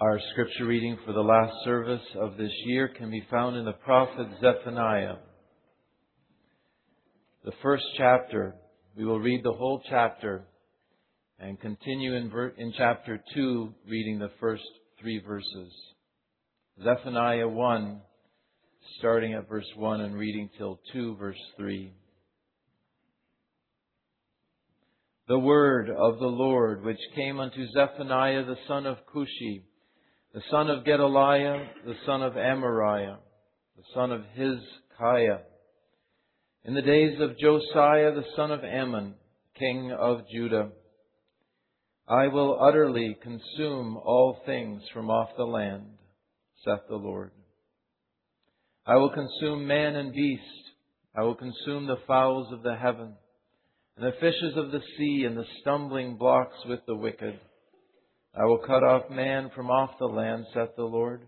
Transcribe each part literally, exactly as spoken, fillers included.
Our scripture reading for the last service of this year can be found in the prophet Zephaniah. The first chapter, we will read the whole chapter and continue in, ver- in chapter two, reading the first three verses. Zephaniah one, starting at verse one and reading till two, verse three. The word of the Lord which came unto Zephaniah the son of Cushi, the son of Gedaliah, the son of Amariah, the son of Hizkiah, in the days of Josiah the son of Ammon, king of Judah. I will utterly consume all things from off the land, saith the Lord. I will consume man and beast. I will consume the fowls of the heaven, and the fishes of the sea, and the stumbling blocks with the wicked. I will cut off man from off the land, saith the Lord.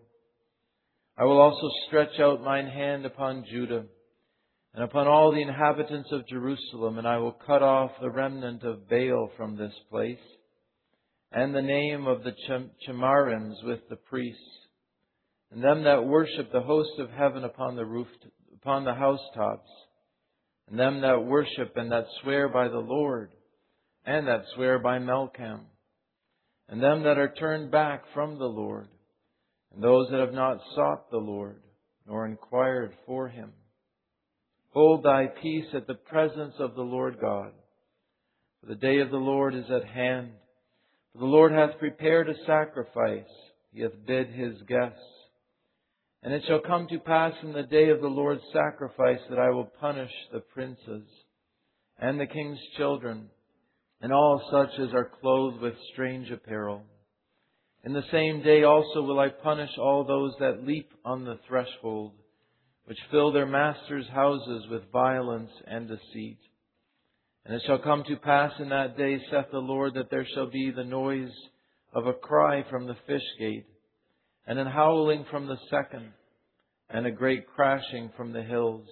I will also stretch out mine hand upon Judah, and upon all the inhabitants of Jerusalem, and I will cut off the remnant of Baal from this place, and the name of the Chemarims with the priests, and them that worship the host of heaven upon the roof, upon the housetops, and them that worship and that swear by the Lord, and that swear by Melcham, and them that are turned back from the Lord, and those that have not sought the Lord, nor inquired for Him. Hold thy peace at the presence of the Lord God, for the day of the Lord is at hand. For the Lord hath prepared a sacrifice, He hath bid His guests. And it shall come to pass in the day of the Lord's sacrifice that I will punish the princes, and the king's children, and all such as are clothed with strange apparel. In the same day also will I punish all those that leap on the threshold, which fill their masters' houses with violence and deceit. And it shall come to pass in that day, saith the Lord, that there shall be the noise of a cry from the fish gate, and an howling from the second, and a great crashing from the hills.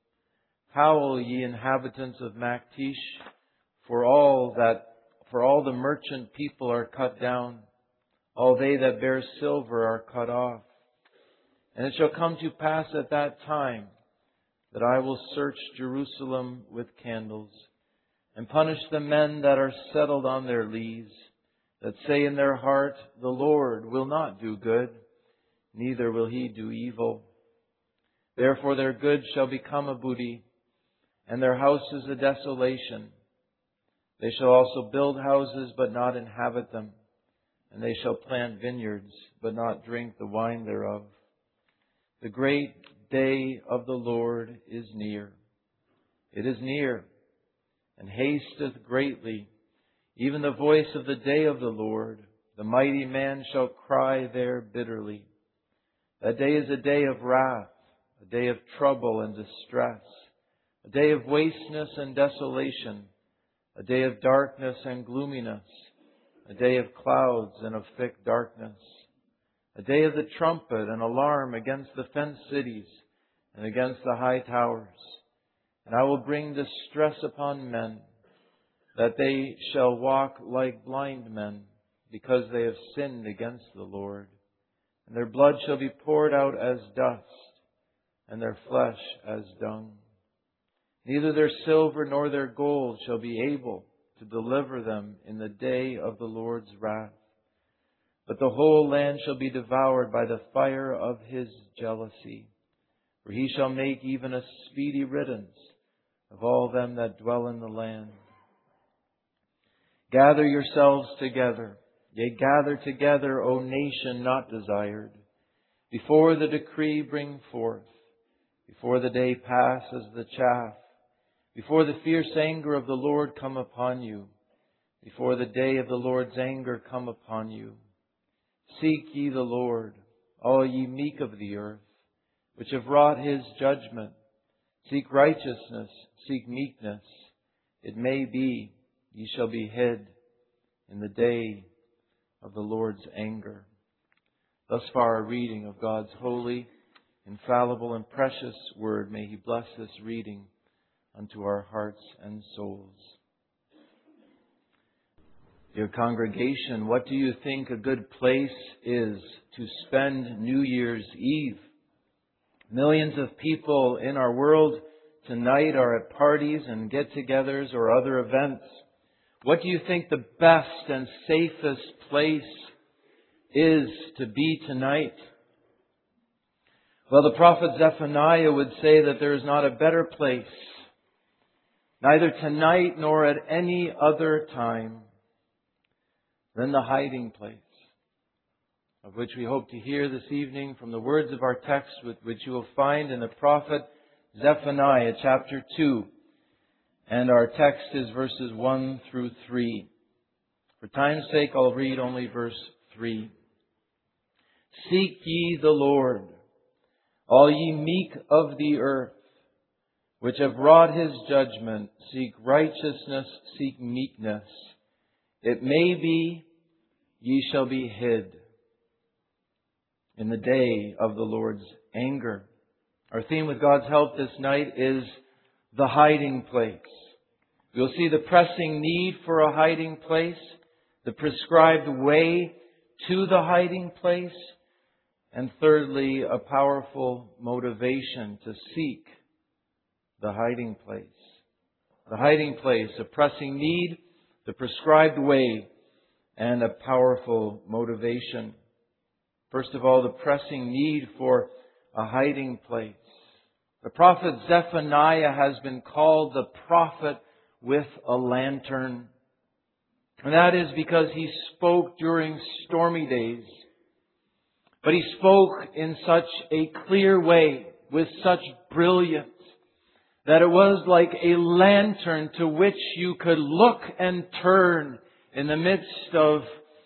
Howl, ye inhabitants of Maktesh, for all that, for all the merchant people are cut down, all they that bear silver are cut off. And it shall come to pass at that time that I will search Jerusalem with candles, and punish the men that are settled on their lees, that say in their heart, the Lord will not do good, neither will He do evil. Therefore their goods shall become a booty, and their houses a desolation. They shall also build houses, but not inhabit them, and they shall plant vineyards, but not drink the wine thereof. The great day of the Lord is near. It is near, and hasteth greatly, even the voice of the day of the Lord. The mighty man shall cry there bitterly. That day is a day of wrath, a day of trouble and distress, a day of wasteness and desolation, a day of darkness and gloominess, a day of clouds and of thick darkness, a day of the trumpet and alarm against the fenced cities and against the high towers. And I will bring distress upon men, that they shall walk like blind men, because they have sinned against the Lord. And their blood shall be poured out as dust, and their flesh as dung. Neither their silver nor their gold shall be able to deliver them in the day of the Lord's wrath. But the whole land shall be devoured by the fire of His jealousy. For He shall make even a speedy riddance of all them that dwell in the land. Gather yourselves together, yea, gather together, O nation not desired. Before the decree bring forth, before the day pass as the chaff, before the fierce anger of the Lord come upon you, before the day of the Lord's anger come upon you. Seek ye the Lord, all ye meek of the earth, which have wrought His judgment. Seek righteousness, seek meekness. It may be ye shall be hid in the day of the Lord's anger. Thus far a reading of God's holy, infallible, and precious Word. May He bless this reading unto our hearts and souls. Dear congregation, what do you think a good place is to spend New Year's Eve? Millions of people in our world tonight are at parties and get-togethers or other events. What do you think the best and safest place is to be tonight? Well, the prophet Zephaniah would say that there is not a better place, neither tonight nor at any other time, than the hiding place, of which we hope to hear this evening from the words of our text, which you will find in the prophet Zephaniah chapter two. And our text is verses one through three. For time's sake, I'll read only verse three. Seek ye the Lord, all ye meek of the earth, which have wrought His judgment. Seek righteousness, seek meekness. It may be ye shall be hid in the day of the Lord's anger. Our theme with God's help this night is the hiding place. We'll see the pressing need for a hiding place, the prescribed way to the hiding place, and thirdly, a powerful motivation to seek the hiding place. The hiding place, a pressing need, the prescribed way, and a powerful motivation. First of all, the pressing need for a hiding place. The prophet Zephaniah has been called the prophet with a lantern. And that is because he spoke during stormy days. But he spoke in such a clear way, with such brilliance, that it was like a lantern to which you could look and turn in the midst of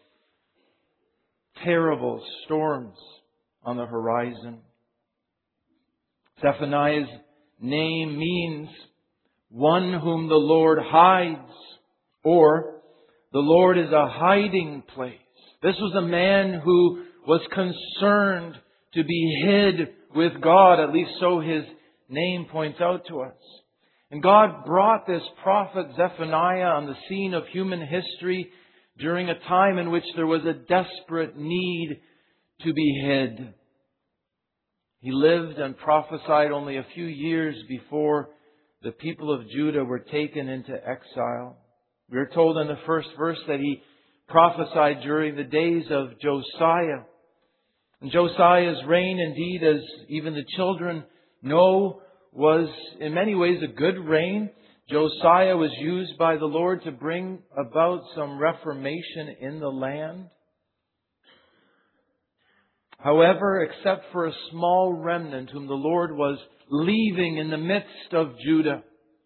terrible storms on the horizon. Zephaniah's name means one whom the Lord hides, or the Lord is a hiding place. This was a man who was concerned to be hid with God, at least so his name points out to us. And God brought this prophet Zephaniah on the scene of human history during a time in which there was a desperate need to be hid. He lived and prophesied only a few years before the people of Judah were taken into exile. We are told in the first verse that he prophesied during the days of Josiah. And Josiah's reign, indeed, as even the children know, was in many ways a good reign. Josiah was used by the Lord to bring about some reformation in the land. However, except for a small remnant whom the Lord was leaving in the midst of Judah,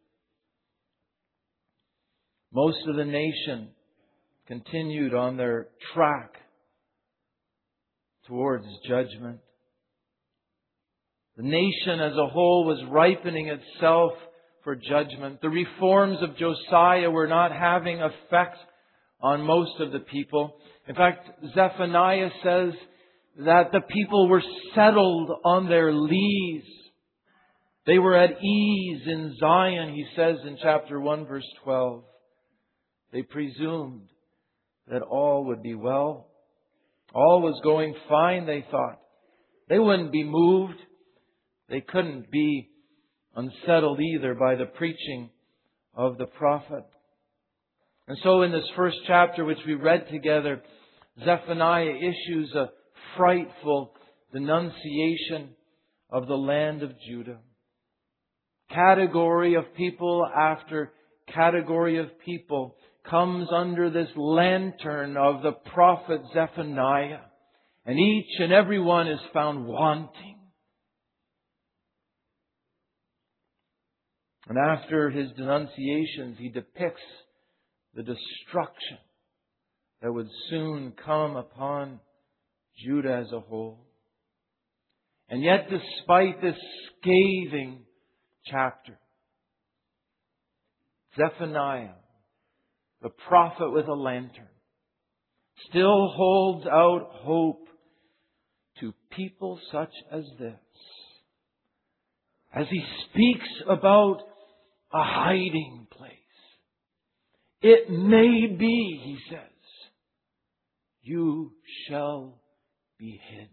most of the nation continued on their track towards judgment. The nation as a whole was ripening itself for judgment. The reforms of Josiah were not having effect on most of the people. In fact, Zephaniah says that the people were settled on their lees. They were at ease in Zion, he says in chapter one, verse twelve. They presumed that all would be well. All was going fine, they thought. They wouldn't be moved. They couldn't be unsettled either by the preaching of the prophet. And so in this first chapter which we read together, Zephaniah issues a frightful denunciation of the land of Judah. Category of people after category of people comes under this lantern of the prophet Zephaniah. And each and every one is found wanting. And after his denunciations, he depicts the destruction that would soon come upon Judah as a whole. And yet, despite this scathing chapter, Zephaniah, the prophet with a lantern, still holds out hope to people such as this, as he speaks about a hiding place. It may be, he says, you shall be hid.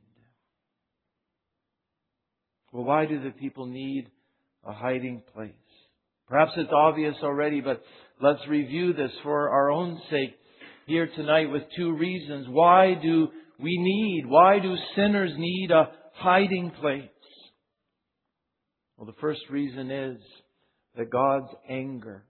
Well, why do the people need a hiding place? Perhaps it's obvious already, but let's review this for our own sake here tonight with two reasons. Why do we need, why do sinners need a hiding place? Well, the first reason is that God's anger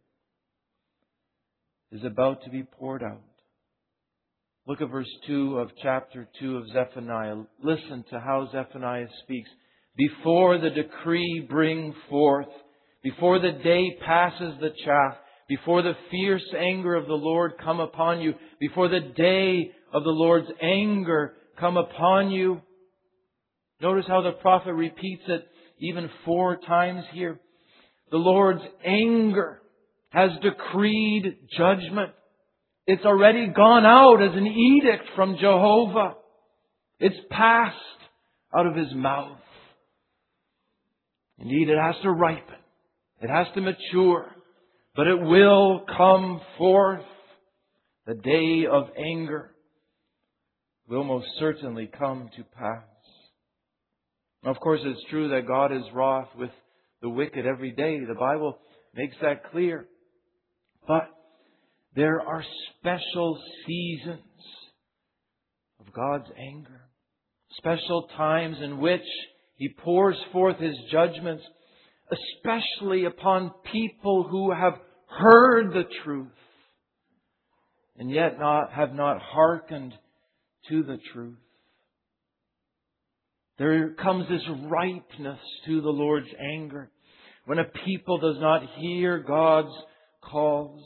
is about to be poured out. Look at verse two of chapter two of Zephaniah. Listen to how Zephaniah speaks. Before the decree bring forth, before the day passes the chaff, before the fierce anger of the Lord come upon you, before the day of the Lord's anger come upon you. Notice how the prophet repeats it even four times here. The Lord's anger has decreed judgment. It's already gone out as an edict from Jehovah. It's passed out of His mouth. Indeed, it has to ripen. It has to mature. But it will come forth. The day of anger will most certainly come to pass. Now, of course, it's true that God is wroth with the wicked every day. The Bible makes that clear. But there are special seasons of God's anger. Special times in which He pours forth His judgments, especially upon people who have heard the truth and yet not have not hearkened to the truth. There comes this ripeness to the Lord's anger when a people does not hear God's calls.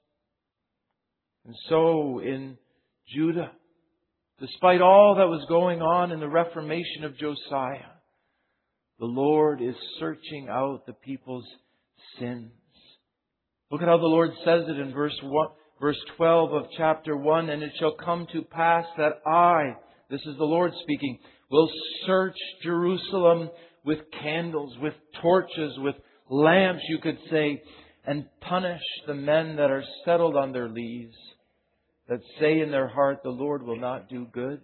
And so in Judah, despite all that was going on in the Reformation of Josiah, the Lord is searching out the people's sins. Look at how the Lord says it in verse one, verse twelve of chapter one. And it shall come to pass that I, this is the Lord speaking, will search Jerusalem with candles, with torches, with lamps, you could say, and punish the men that are settled on their lees, that say in their heart, the Lord will not do good,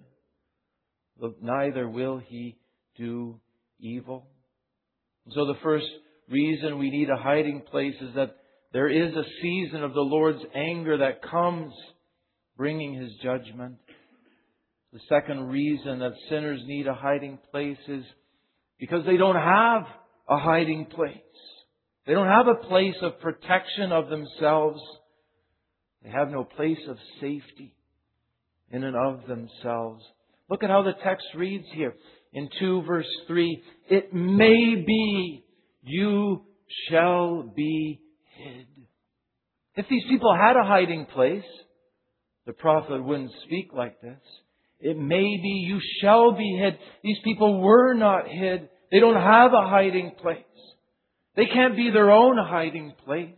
neither will He do evil. So the first reason we need a hiding place is that there is a season of the Lord's anger that comes, bringing His judgment. The second reason that sinners need a hiding place is because they don't have a hiding place. They don't have a place of protection of themselves. They have no place of safety in and of themselves. Look at how the text reads here. In two verse three, it may be you shall be hid. If these people had a hiding place, the prophet wouldn't speak like this. It may be you shall be hid. These people were not hid. They don't have a hiding place. They can't be their own hiding place.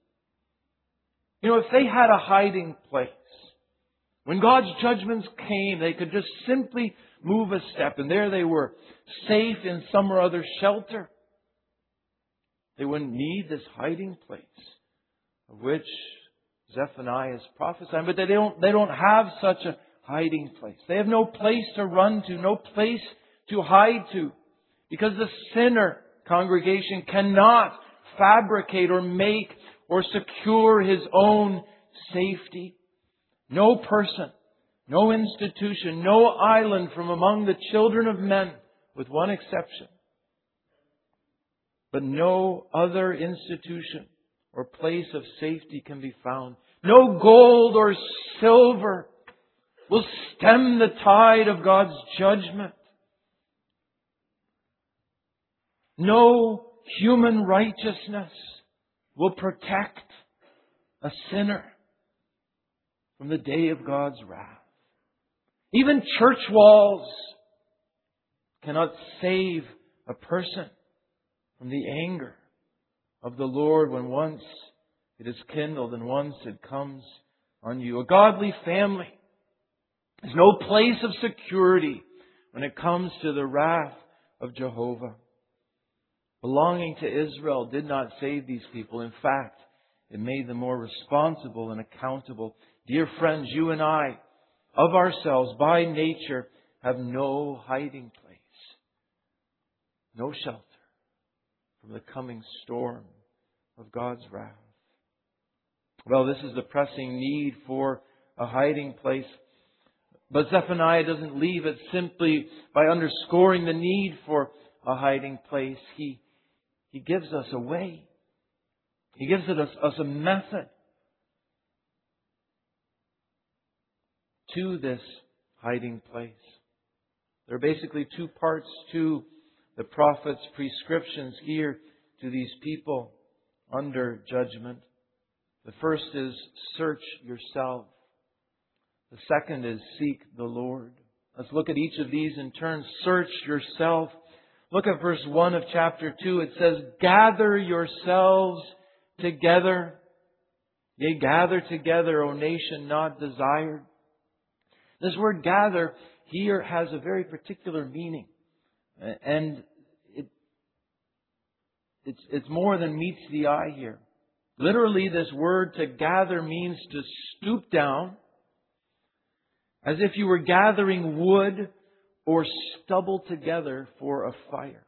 You know, if they had a hiding place, when God's judgments came, they could just simply move a step, and there they were, safe in some or other shelter. They wouldn't need this hiding place of which Zephaniah is prophesying. But they don't, they don't have such a hiding place. They have no place to run to, no place to hide to. Because the sinner, congregation, cannot fabricate or make or secure his own safety. No person, no institution, no island from among the children of men, with one exception. But no other institution or place of safety can be found. No gold or silver will stem the tide of God's judgment. No human righteousness will protect a sinner from the day of God's wrath. Even church walls cannot save a person from the anger of the Lord when once it is kindled and once it comes on you. A godly family is no place of security when it comes to the wrath of Jehovah. Belonging to Israel did not save these people. In fact, it made them more responsible and accountable. Dear friends, you and I of ourselves by nature have no hiding place, no shelter from the coming storm of God's wrath. Well, this is the pressing need for a hiding place. But Zephaniah doesn't leave it simply by underscoring the need for a hiding place. He, he gives us a way. He gives us, us a method to this hiding place. There are basically two parts to the prophet's prescriptions here to these people under judgment. The first is search yourself. The second is seek the Lord. Let's look at each of these in turn. Search yourself. Look at verse one of chapter two. It says, gather yourselves together. Yea, gather together, O nation not desired. This word gather here has a very particular meaning. And it, it's, it's more than meets the eye here. Literally, this word to gather means to stoop down as if you were gathering wood or stubble together for a fire.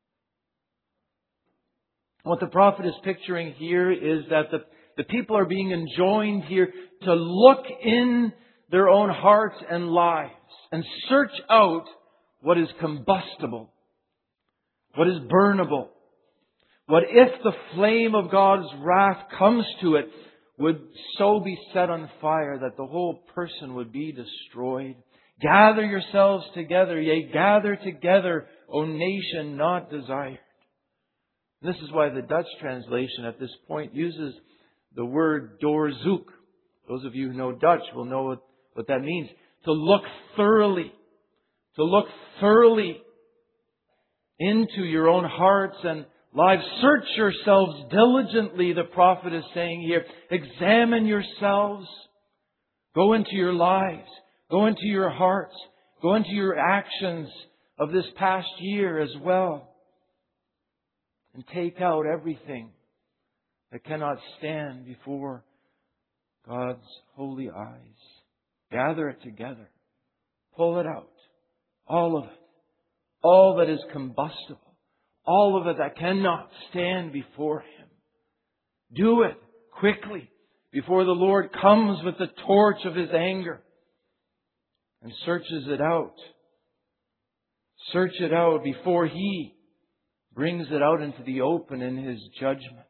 What the prophet is picturing here is that the, the people are being enjoined here to look in their own hearts and lives and search out what is combustible, what is burnable, what if the flame of God's wrath comes to it would so be set on fire that the whole person would be destroyed. Gather yourselves together, yea, gather together, O nation not desired. This is why the Dutch translation at this point uses the word doorzoek. Those of you who know Dutch will know what, what that means. To look thoroughly. To look thoroughly into your own hearts and lives. Search yourselves diligently, the prophet is saying here. Examine yourselves. Go into your lives. Go into your hearts. Go into your actions of this past year as well. And take out everything that cannot stand before God's holy eyes. Gather it together. Pull it out. All of it. All that is combustible. All of it that cannot stand before Him. Do it quickly before the Lord comes with the torch of His anger and searches it out. Search it out before He brings it out into the open in His judgment.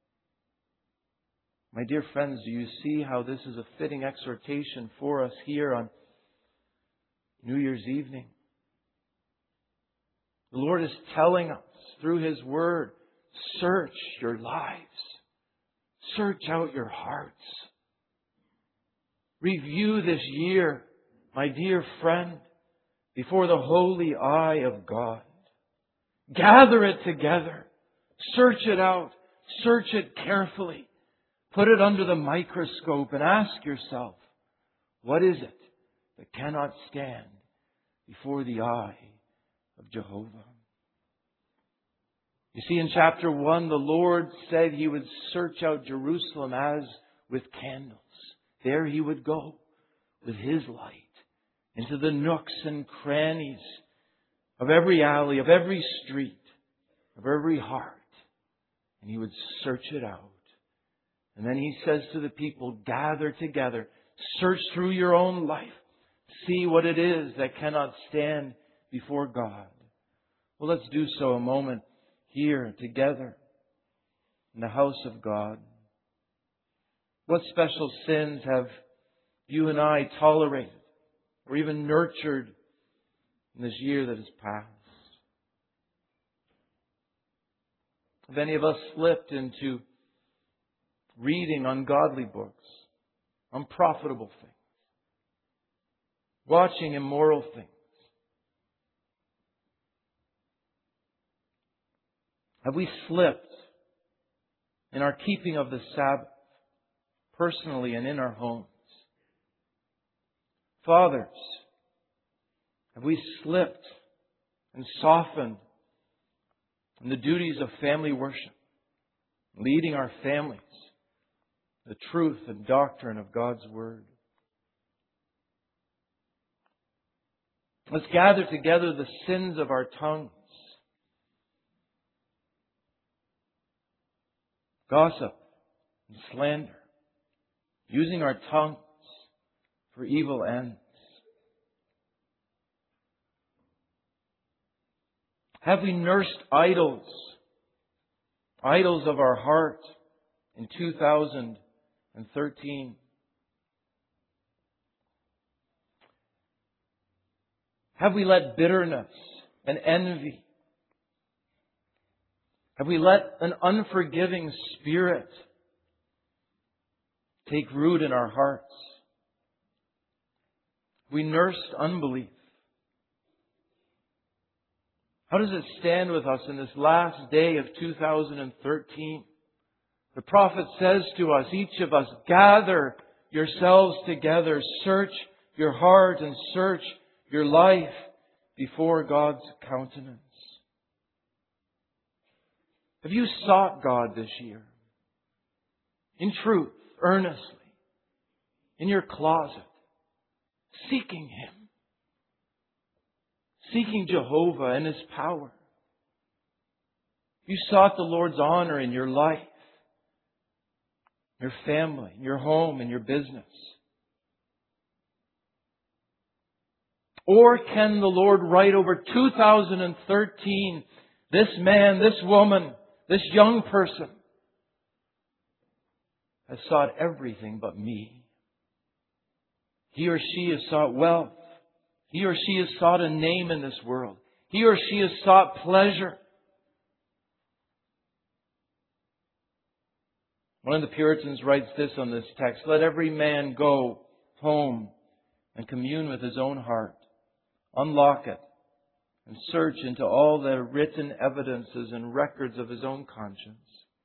My dear friends, do you see how this is a fitting exhortation for us here on New Year's evening? The Lord is telling us through His Word, search your lives. Search out your hearts. Review this year, my dear friend, before the holy eye of God. Gather it together. Search it out. Search it carefully. Put it under the microscope and ask yourself, what is it that cannot stand before the eye of Jehovah? You see, in chapter one, the Lord said He would search out Jerusalem as with candles. There He would go with His light into the nooks and crannies of every alley, of every street, of every heart. And He would search it out. And then He says to the people, gather together, search through your own life, see what it is that cannot stand before God. Well, let's do so a moment here together in the house of God. What special sins have you and I tolerated or even nurtured in this year that has passed? Have any of us slipped into reading ungodly books, unprofitable things, watching immoral things? Have we slipped in our keeping of the Sabbath, personally and in our homes? Fathers, have we slipped and softened in the duties of family worship, leading our families, the truth and doctrine of God's Word? Let's gather together the sins of our tongues. Gossip and slander. Using our tongues for evil ends. Have we nursed idols? Idols of our heart in two thousand thirteen? Have we let bitterness and envy, have we let an unforgiving spirit take root in our hearts? Have we nursed unbelief? How does it stand with us in this last day of two thousand thirteen? The prophet says to us, each of us, gather yourselves together, search your heart and search your life before God's countenance. Have you sought God this year? In truth, earnestly, in your closet, seeking Him. Seeking Jehovah and His power. You sought the Lord's honor in your life, your family, your home, and your business. Or can the Lord write over two thousand thirteen, this man, this woman, this young person has sought everything but me. He or she has sought wealth. He or she has sought a name in this world. He or she has sought pleasure. One of the Puritans writes this on this text: let every man go home and commune with his own heart. Unlock it and search into all the written evidences and records of his own conscience.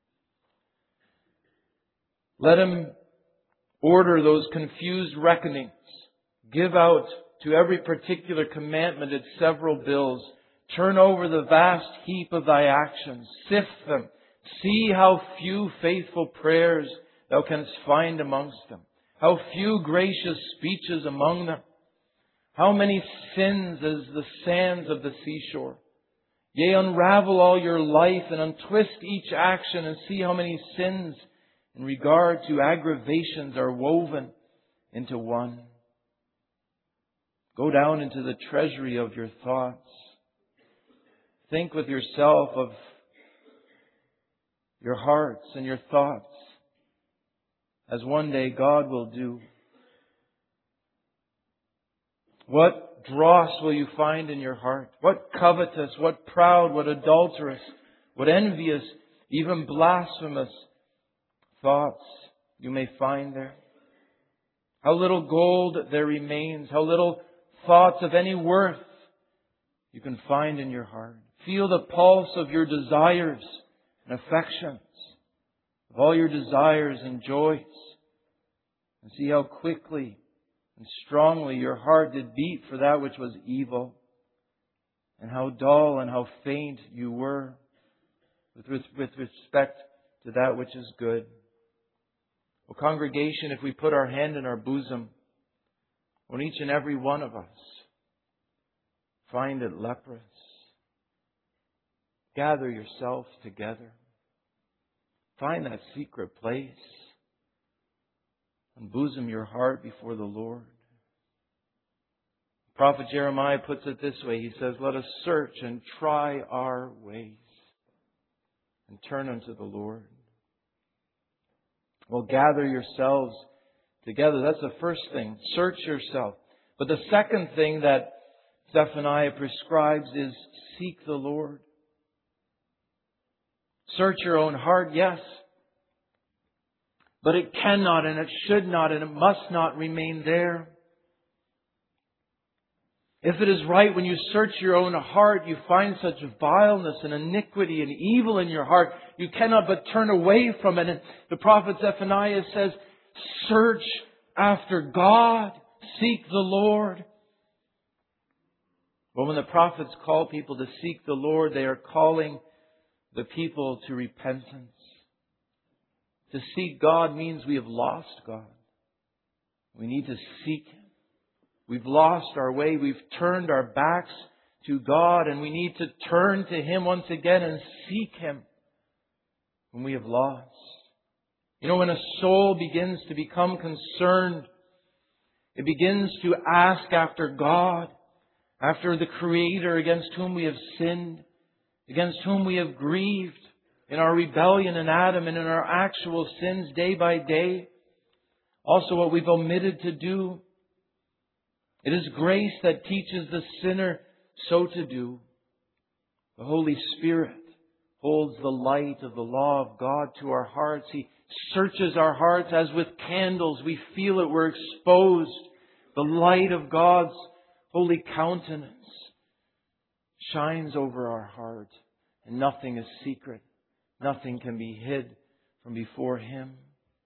Let him order those confused reckonings. Give out to every particular commandment its several bills. Turn over the vast heap of thy actions. Sift them. See how few faithful prayers thou canst find amongst them. How few gracious speeches among them. How many sins as the sands of the seashore. Yea, unravel all your life and untwist each action and see how many sins in regard to aggravations are woven into one. Go down into the treasury of your thoughts. Think with yourself of your hearts and your thoughts, as one day God will do. What dross will you find in your heart? What covetous, what proud, what adulterous, what envious, even blasphemous thoughts you may find there? How little gold there remains, how little thoughts of any worth you can find in your heart. Feel the pulse of your desires and affections, of all your desires and joys, and see how quickly and strongly your heart did beat for that which was evil, and how dull and how faint you were with, with respect to that which is good. Well, congregation, if we put our hand in our bosom, won't each and every one of us find it leprous? Gather yourselves together. Find that secret place. Unbosom your heart before the Lord. The prophet Jeremiah puts it this way. He says, let us search and try our ways and turn unto the Lord. Well, gather yourselves together. That's the first thing. Search yourself. But the second thing that Zephaniah prescribes is seek the Lord. Search your own heart, yes. But it cannot and it should not and it must not remain there. If it is right when you search your own heart, you find such vileness and iniquity and evil in your heart, you cannot but turn away from it. And the prophet Zephaniah says, search after God. Seek the Lord. Well, when the prophets call people to seek the Lord, they are calling the people to repentance. To seek God means we have lost God. We need to seek Him. We've lost our way. We've turned our backs to God, and we need to turn to Him once again and seek Him when we have lost. You know, when a soul begins to become concerned, it begins to ask after God, after the Creator against whom we have sinned, against whom we have grieved in our rebellion in Adam and in our actual sins day by day. Also what we've omitted to do. It is grace that teaches the sinner so to do. The Holy Spirit holds the light of the law of God to our hearts. He searches our hearts as with candles. We feel it. We're exposed. The light of God's holy countenance shines over our heart, and nothing is secret. Nothing can be hid from before Him.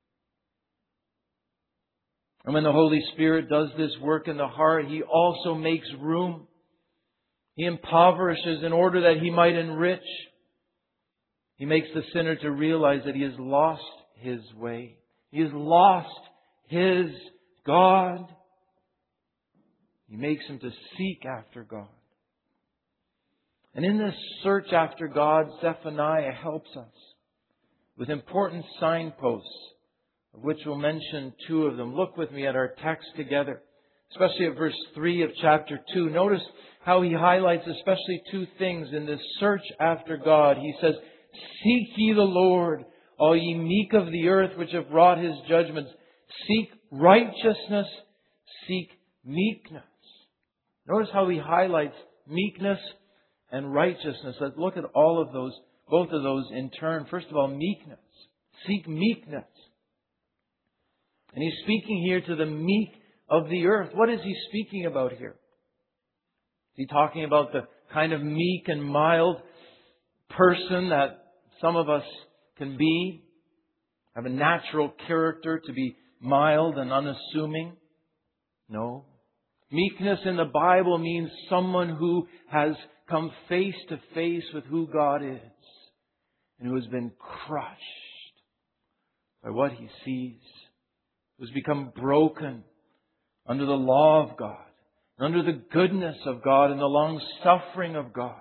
And when the Holy Spirit does this work in the heart, He also makes room. He impoverishes in order that He might enrich. He makes the sinner to realize that he has lost his way. He has lost his God. He makes him to seek after God. And in this search after God, Zephaniah helps us with important signposts, of which we'll mention two of them. Look with me at our text together, especially at verse three of chapter two. Notice how he highlights especially two things in this search after God. He says, "Seek ye the Lord, all ye meek of the earth, which have wrought His judgments. Seek righteousness, seek meekness." Notice how he highlights meekness and righteousness. Let's look at all of those, both of those in turn. First of all, meekness. Seek meekness. And he's speaking here to the meek of the earth. What is he speaking about here? Is he talking about the kind of meek and mild person that some of us can be? Have a natural character to be mild and unassuming? No. Meekness in the Bible means someone who has come face to face with who God is and who has been crushed by what he sees, who has become broken under the law of God, under the goodness of God and the long suffering of God.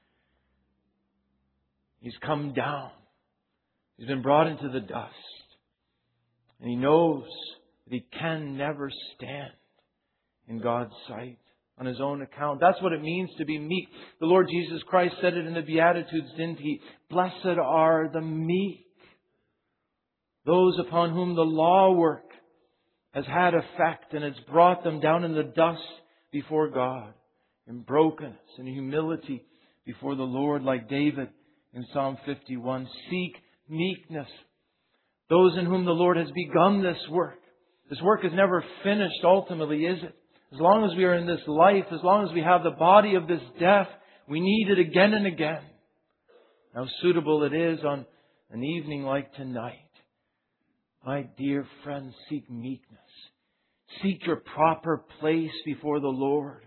He's come down. He's been brought into the dust. And he knows that he can never stand in God's sight on his own account. That's what it means to be meek. The Lord Jesus Christ said it in the Beatitudes, didn't He? Blessed are the meek, those upon whom the law work has had effect and it's brought them down in the dust before God, in brokenness and humility before the Lord, like David in Psalm fifty-one. Seek meekness. Those in whom the Lord has begun this work. This work is never finished ultimately, is it? As long as we are in this life, as long as we have the body of this death, we need it again and again. How suitable it is on an evening like tonight. My dear friends, seek meekness. Seek your proper place before the Lord.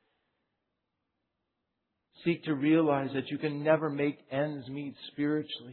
Seek to realize that you can never make ends meet spiritually.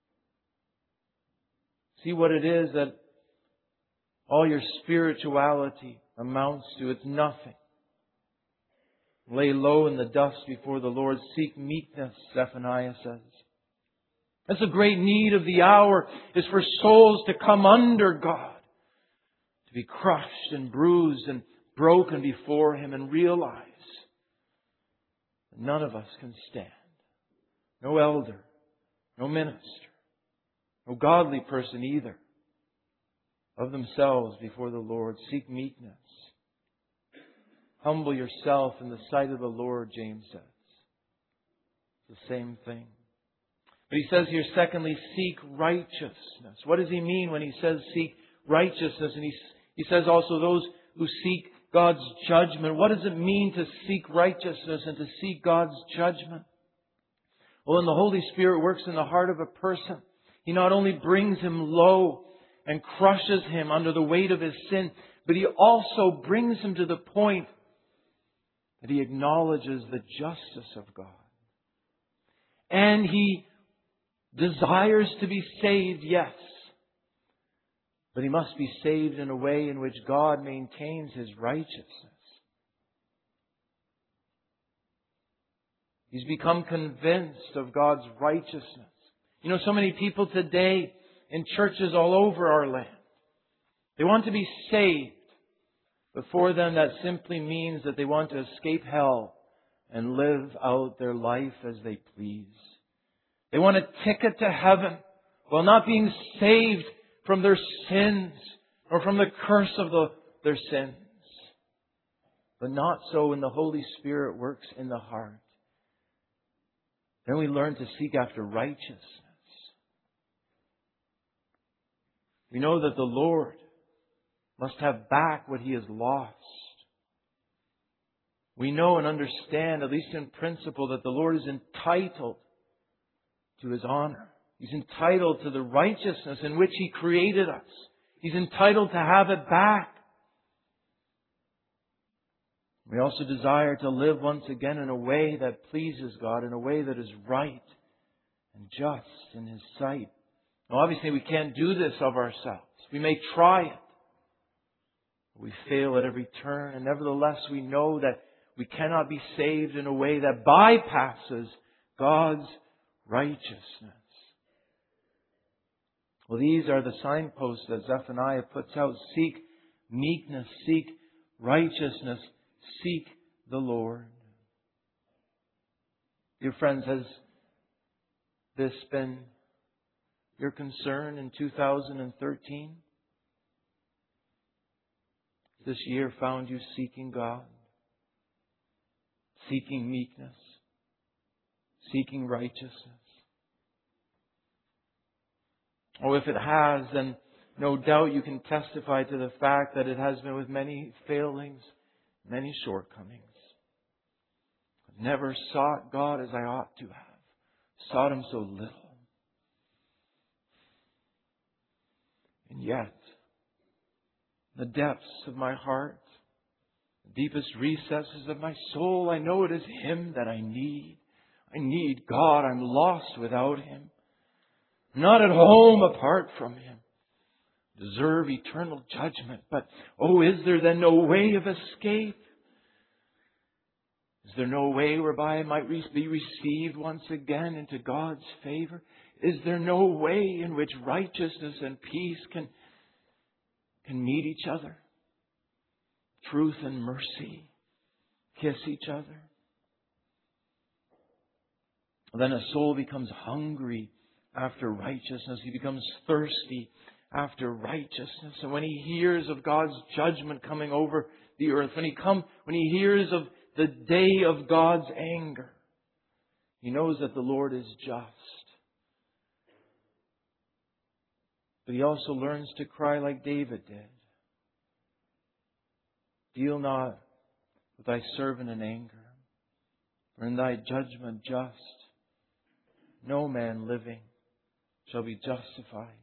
See what it is that all your spirituality amounts to. It's nothing. Lay low in the dust before the Lord. Seek meekness, Zephaniah says. That's a great need of the hour, is for souls to come under God, to be crushed and bruised and broken before Him and realize that none of us can stand. No elder, no minister, no godly person either, of themselves before the Lord. Seek meekness. Humble yourself in the sight of the Lord, James says. It's the same thing. But he says here, secondly, seek righteousness. What does he mean when he says seek righteousness? And he, he says also those who seek God's judgment. What does it mean to seek righteousness and to seek God's judgment? Well, when the Holy Spirit works in the heart of a person, He not only brings him low and crushes him under the weight of his sin, but He also brings him to the point that he acknowledges the justice of God. And he desires to be saved, yes. But he must be saved in a way in which God maintains His righteousness. He's become convinced of God's righteousness. You know, so many people today in churches all over our land, they want to be saved. But for them, that simply means that they want to escape hell and live out their life as they please. They want a ticket to heaven while not being saved from their sins or from the curse of the, their sins. But not so when the Holy Spirit works in the heart. Then we learn to seek after righteousness. We know that the Lord must have back what He has lost. We know and understand, at least in principle, that the Lord is entitled to His honor. He's entitled to the righteousness in which He created us. He's entitled to have it back. We also desire to live once again in a way that pleases God, in a way that is right and just in His sight. Now, obviously, we can't do this of ourselves. We may try it. We fail at every turn, and nevertheless, we know that we cannot be saved in a way that bypasses God's righteousness. Well, these are the signposts that Zephaniah puts out. Seek meekness, seek righteousness, seek the Lord. Dear friends, has this been your concern in two thousand thirteen? This year found you seeking God, seeking meekness, seeking righteousness? Or if it has, then no doubt you can testify to the fact that it has been with many failings, many shortcomings. I've never sought God as I ought to have, sought Him so little. And yet, the depths of my heart, the deepest recesses of my soul, I know it is Him that I need. I need God. I'm lost without Him. I'm not at home apart from Him. I deserve eternal judgment. But, oh, is there then no way of escape? Is there no way whereby I might be received once again into God's favor? Is there no way in which righteousness and peace can can meet each other? Truth and mercy kiss each other. Then a soul becomes hungry after righteousness. He becomes thirsty after righteousness. And when he hears of God's judgment coming over the earth, when he come, when he hears of the day of God's anger, he knows that the Lord is just. But he also learns to cry like David did. Deal not with thy servant in anger, for in thy judgment just. No man living shall be justified.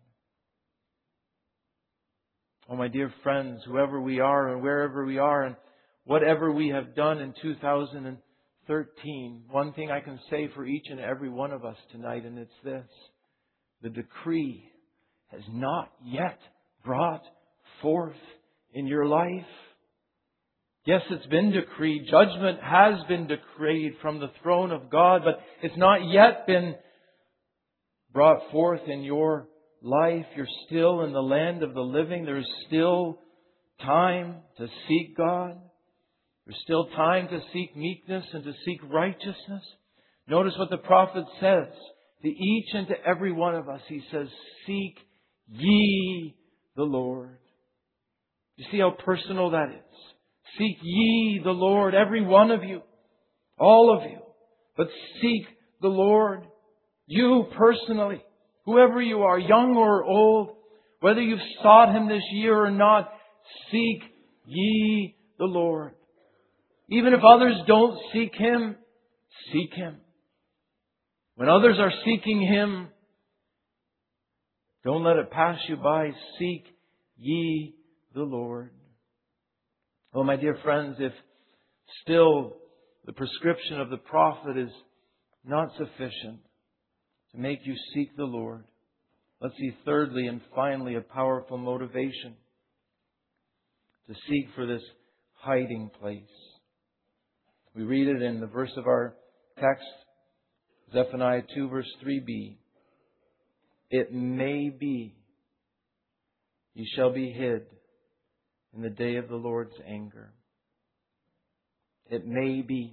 Oh, my dear friends, whoever we are and wherever we are and whatever we have done in two thousand thirteen, one thing I can say for each and every one of us tonight, and it's this: the decree has not yet brought forth in your life. Yes, it's been decreed. Judgment has been decreed from the throne of God, but it's not yet been brought forth in your life. You're still in the land of the living. There's still time to seek God. There's still time to seek meekness and to seek righteousness. Notice what the prophet says to each and to every one of us. He says, seek ye the Lord. You see how personal that is? Seek ye the Lord, every one of you, all of you. But seek the Lord. You personally, whoever you are, young or old, whether you've sought Him this year or not, seek ye the Lord. Even if others don't seek Him, seek Him. When others are seeking Him, don't let it pass you by. Seek ye the Lord. Oh, my dear friends, if still the prescription of the prophet is not sufficient to make you seek the Lord, let's see thirdly and finally a powerful motivation to seek for this hiding place. We read it in the verse of our text, Zephaniah two verse three b. It may be ye shall be hid in the day of the Lord's anger. It may be.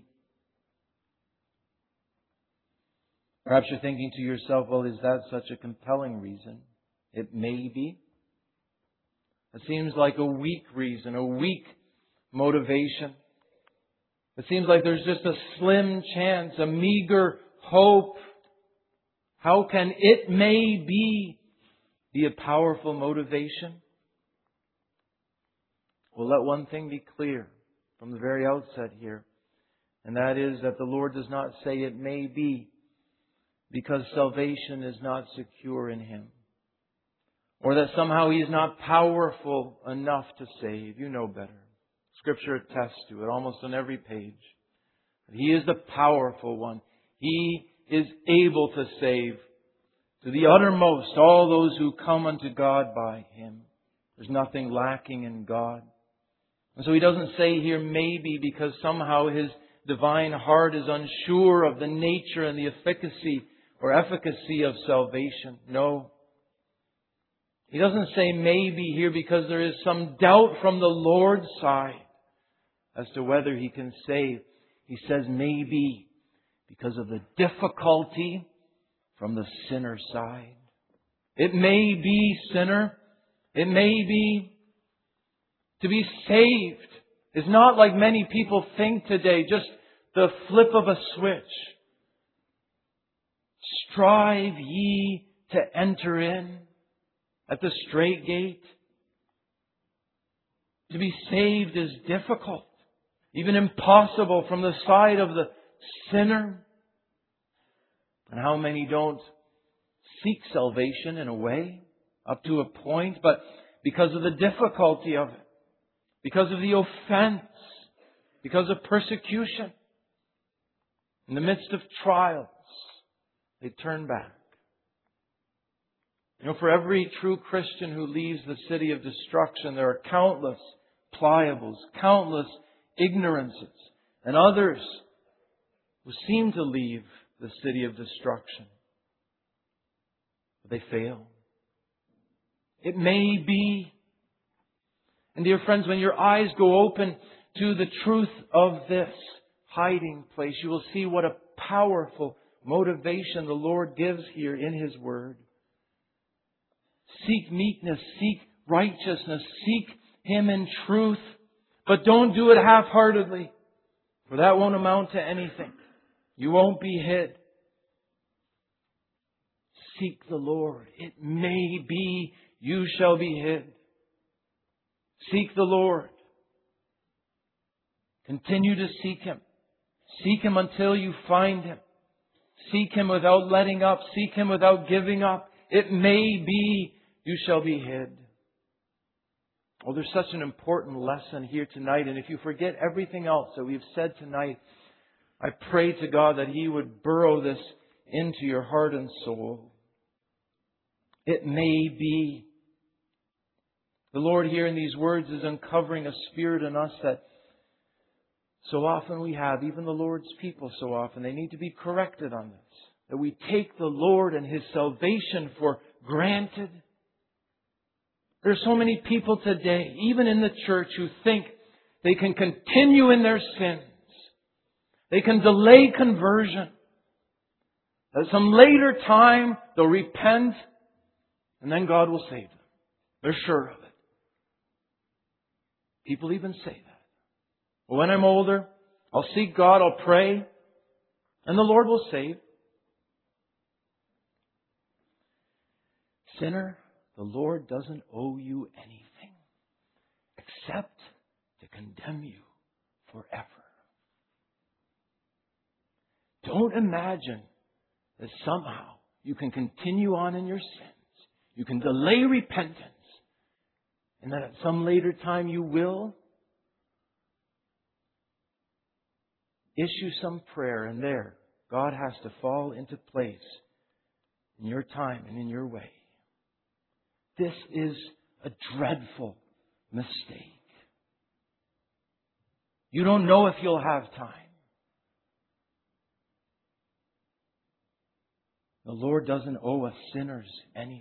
Perhaps you're thinking to yourself, well, is that such a compelling reason? It may be. It seems like a weak reason, a weak motivation. It seems like there's just a slim chance, a meager hope. How can it may be be a powerful motivation? Well, let one thing be clear from the very outset here, and that is that the Lord does not say it may be because salvation is not secure in Him, or that somehow He is not powerful enough to save. You know better. Scripture attests to it almost on every page. He is the powerful one. He is able to save to the uttermost all those who come unto God by Him. There's nothing lacking in God. And so He doesn't say here maybe because somehow His divine heart is unsure of the nature and the efficacy or efficacy of salvation. No. He doesn't say maybe here because there is some doubt from the Lord's side as to whether He can save. He says maybe because of the difficulty from the sinner's side. It may be, sinner, it may be to be saved is not like many people think today, just the flip of a switch. Strive ye to enter in at the strait gate. To be saved is difficult, even impossible from the side of the sinner. And how many don't seek salvation in a way, up to a point, but because of the difficulty of it, because of the offense, because of persecution, in the midst of trials, they turn back. You know, for every true Christian who leaves the city of destruction, there are countless pliables, countless ignorances, and others who seem to leave the city of destruction. But they fail. It may be. And dear friends, when your eyes go open to the truth of this hiding place, you will see what a powerful motivation the Lord gives here in His Word. Seek meekness, seek righteousness, seek Him in truth, but don't do it half-heartedly, for that won't amount to anything. You won't be hid. Seek the Lord. It may be you shall be hid. Seek the Lord. Continue to seek Him. Seek Him until you find Him. Seek Him without letting up. Seek Him without giving up. It may be you shall be hid. Oh, there's such an important lesson here tonight. And if you forget everything else that we've said tonight, I pray to God that He would burrow this into your heart and soul. It may be. The Lord here in these words is uncovering a spirit in us that so often we have, even the Lord's people so often. They need to be corrected on this. That we take the Lord and His salvation for granted. There are so many people today, even in the church, who think they can continue in their sins. They can delay conversion. At some later time, they'll repent, and then God will save them. They're sure of it. People even say that. Well, when I'm older, I'll seek God, I'll pray, and the Lord will save. Sinner, the Lord doesn't owe you anything except to condemn you forever. Don't imagine that somehow you can continue on in your sins. You can delay repentance. And that at some later time you will issue some prayer, and there God has to fall into place in your time and in your way. This is a dreadful mistake. You don't know if you'll have time. The Lord doesn't owe us sinners anything.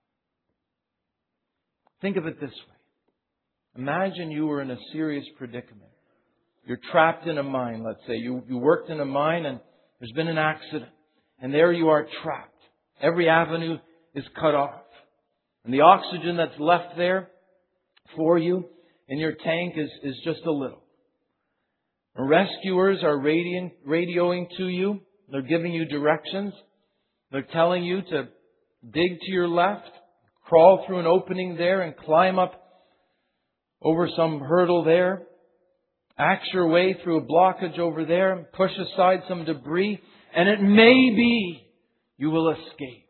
Think of it this way. Imagine you were in a serious predicament. You're trapped in a mine, let's say. You, you worked in a mine and there's been an accident. And there you are trapped. Every avenue is cut off. And the oxygen that's left there for you in your tank is, is just a little. Rescuers are radiant, radioing to you. They're giving you directions. They're telling you to dig to your left, crawl through an opening there and climb up over some hurdle there. Axe your way through a blockage over there and push aside some debris. And it may be you will escape.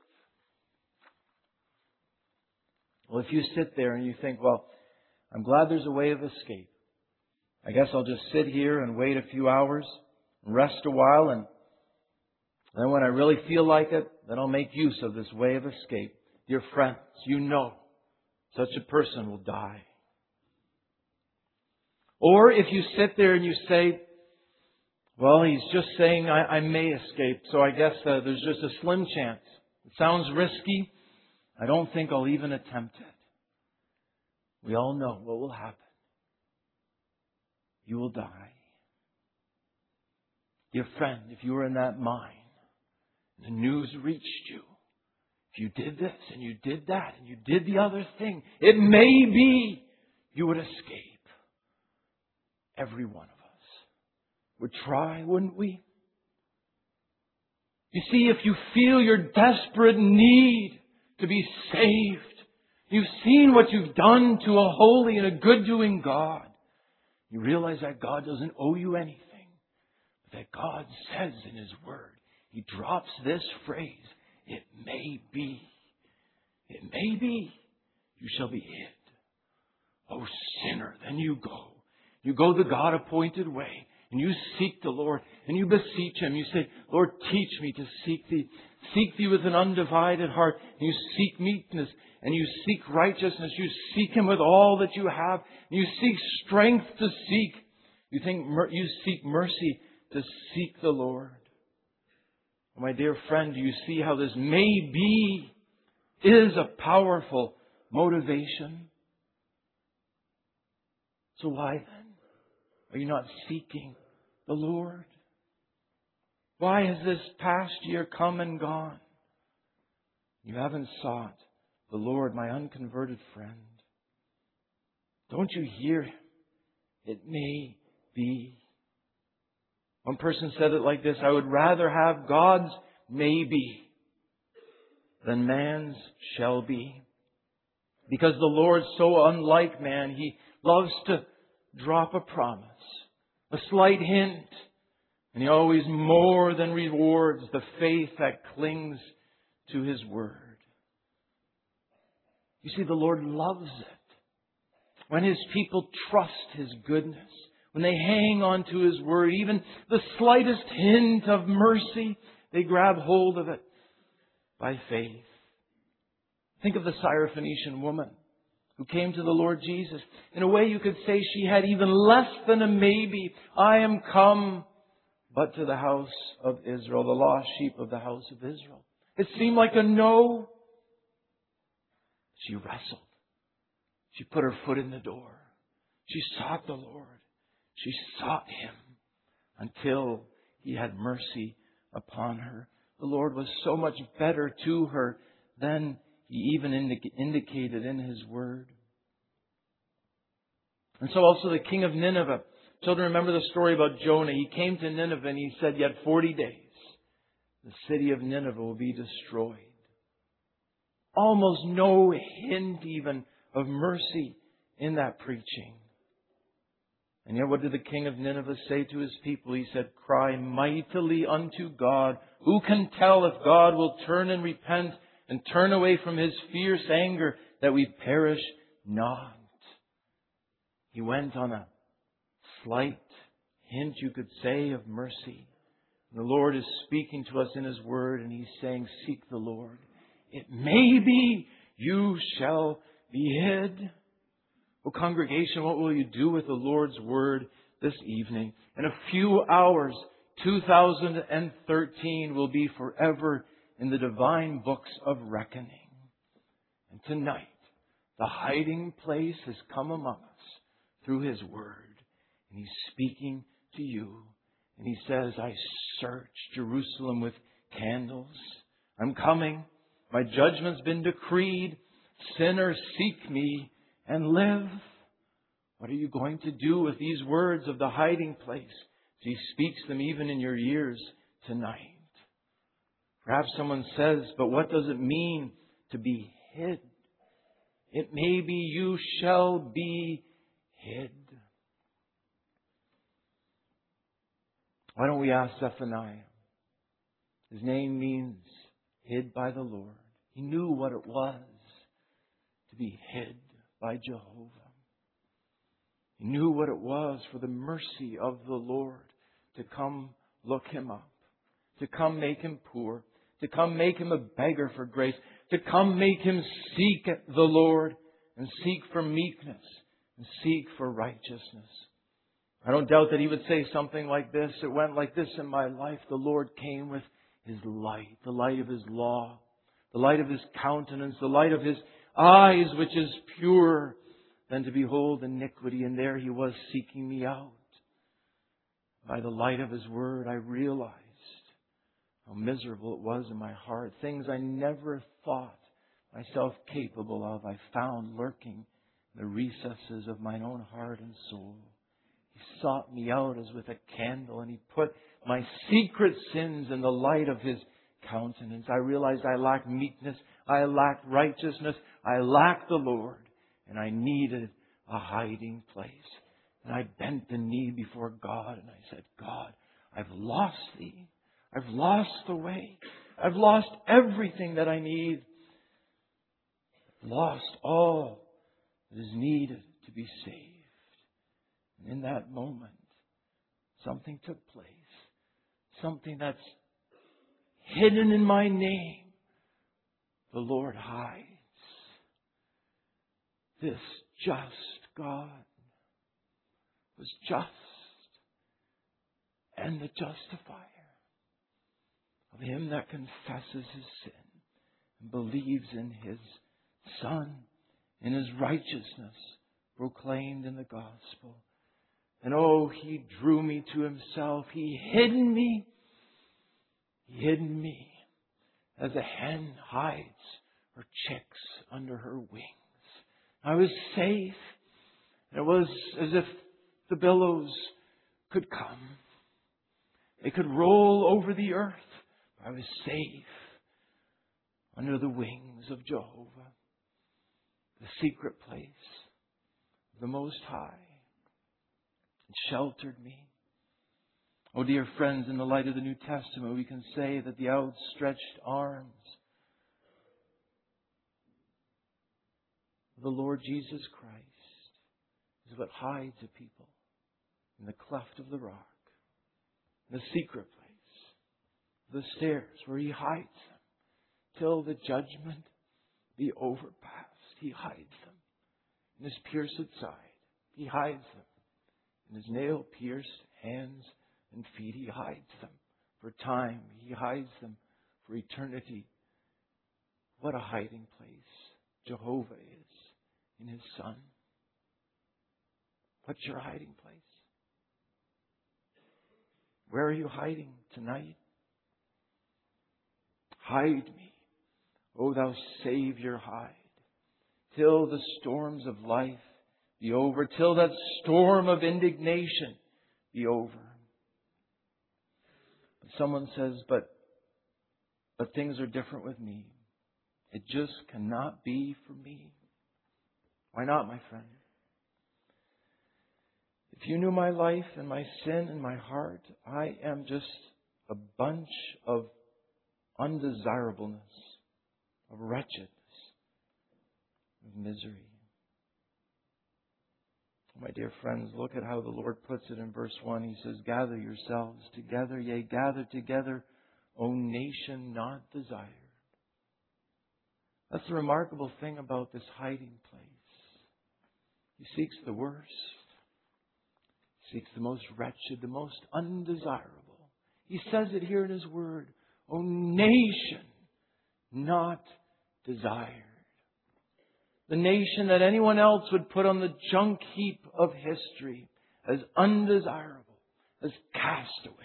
Well, if you sit there and you think, well, I'm glad there's a way of escape. I guess I'll just sit here and wait a few hours and rest a while, and then when I really feel like it, then I'll make use of this way of escape. Dear friends, you know such a person will die. Or if you sit there and you say, well, he's just saying I, I may escape, so I guess uh, there's just a slim chance. It sounds risky. I don't think I'll even attempt it. We all know what will happen. You will die. Dear friend, if you were in that mine, the news reached you. If you did this and you did that and you did the other thing, it may be you would escape. Every one of us would try, wouldn't we? You see, if you feel your desperate need to be saved, you've seen what you've done to a holy and a good-doing God, you realize that God doesn't owe you anything, but that God says in His Word, He drops this phrase, it may be, it may be, you shall be hid. O sinner, then you go. You go the God-appointed way, and you seek the Lord, and you beseech Him. You say, Lord, teach me to seek Thee. Seek Thee with an undivided heart. And you seek meekness, and you seek righteousness. You seek Him with all that you have. And you seek strength to seek. You think you seek mercy to seek the Lord. My dear friend, do you see how this may be is a powerful motivation? So why then are you not seeking the Lord? Why has this past year come and gone? You haven't sought the Lord, my unconverted friend. Don't you hear Him? It may be. One person said it like this, I would rather have God's maybe than man's shall be. Because the Lord's so unlike man, He loves to drop a promise, a slight hint, and He always more than rewards the faith that clings to His Word. You see, the Lord loves it when His people trust His goodness, when they hang on to His Word, even the slightest hint of mercy, they grab hold of it by faith. Think of the Syrophoenician woman who came to the Lord Jesus. In a way, you could say she had even less than a maybe. I am come but to the house of Israel, the lost sheep of the house of Israel. It seemed like a no. She wrestled. She put her foot in the door. She sought the Lord. She sought Him until He had mercy upon her. The Lord was so much better to her than He even indic- indicated in His Word. And so also the king of Nineveh. Children, remember the story about Jonah. He came to Nineveh and he said, yet forty days, the city of Nineveh will be destroyed. Almost no hint even of mercy in that preaching. And yet what did the king of Nineveh say to his people? He said, cry mightily unto God. Who can tell if God will turn and repent and turn away from His fierce anger that we perish not? He went on a slight hint, you could say, of mercy. And the Lord is speaking to us in His Word, and He's saying, seek the Lord. It may be you shall be hid. Oh, congregation, what will you do with the Lord's Word this evening? In a few hours, two thousand thirteen will be forever in the divine books of reckoning. And tonight, the hiding place has come among us through His Word. And He's speaking to you. And He says, I search Jerusalem with candles. I'm coming. My judgment's been decreed. Sinners, seek me and live. What are you going to do with these words of the hiding place? As He speaks them even in your ears tonight. Perhaps someone says, but what does it mean to be hid? It may be you shall be hid. Why don't we ask Zephaniah? His name means hid by the Lord. He knew what it was to be hid by Jehovah. He knew what it was for the mercy of the Lord to come look him up, to come make him poor, to come make him a beggar for grace, to come make him seek the Lord and seek for meekness and seek for righteousness. I don't doubt that he would say something like this. It went like this in my life. The Lord came with His light, the light of His law, the light of His countenance, the light of His eyes, which is purer than to behold iniquity. And there He was seeking me out. By the light of His Word, I realized how miserable it was in my heart. Things I never thought myself capable of, I found lurking in the recesses of mine own heart and soul. He sought me out as with a candle, and He put my secret sins in the light of His countenance. I realized I lacked meekness, I lacked righteousness, I lacked the Lord, and I needed a hiding place. And I bent the knee before God, and I said, God, I've lost Thee. I've lost the way. I've lost everything that I need. I've lost all that is needed to be saved. And in that moment, something took place. Something that's hidden in my name, the Lord hides. This just God was just and the justifier of him that confesses his sin and believes in His Son, in His righteousness proclaimed in the gospel. And oh, He drew me to Himself. He hid me. He hid me as a hen hides her chicks under her wings. I was safe. It was as if the billows could come. They could roll over the earth. I was safe under the wings of Jehovah, the secret place of the Most High. It sheltered me. Oh, dear friends, in the light of the New Testament, we can say that the outstretched arms of the Lord Jesus Christ is what hides a people in the cleft of the rock, in the secret place, the stairs where He hides them till the judgment be overpassed. He hides them in His pierced side. He hides them in His nail-pierced hands and feet. He hides them for time. He hides them for eternity. What a hiding place Jehovah is in His Son. What's your hiding place? Where are you hiding tonight? Hide me, O Thou Savior, hide, till the storms of life be over, till that storm of indignation be over. But someone says, but, but things are different with me. It just cannot be for me. Why not, my friend? If you knew my life and my sin and my heart, I am just a bunch of undesirableness, of wretchedness, of misery. My dear friends, look at how the Lord puts it in verse one. He says, gather yourselves together, yea, gather together, O nation not desired. That's the remarkable thing about this hiding place. He seeks the worst. He seeks the most wretched, the most undesirable. He says it here in His Word. O nation not desired. The nation that anyone else would put on the junk heap of history as undesirable, as castaways.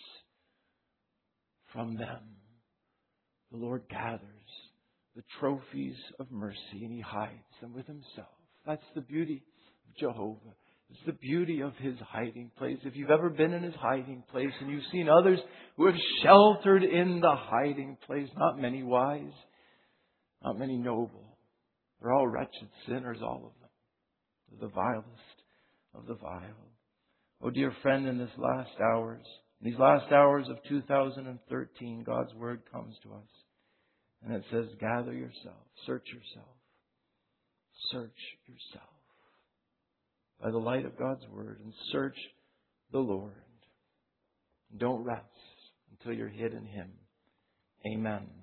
From them, the Lord gathers the trophies of mercy and He hides them with Himself. That's the beauty of Jehovah. It's the beauty of His hiding place. If you've ever been in His hiding place and you've seen others who have sheltered in the hiding place, not many wise, not many noble. They're all wretched sinners, all of them. They're the vilest of the vile. Oh, dear friend, in this last hours, in these last hours of two thousand thirteen, God's Word comes to us. And it says, gather yourself, search yourself, search yourself by the light of God's Word and search the Lord. Don't rest until you're hid in Him. Amen.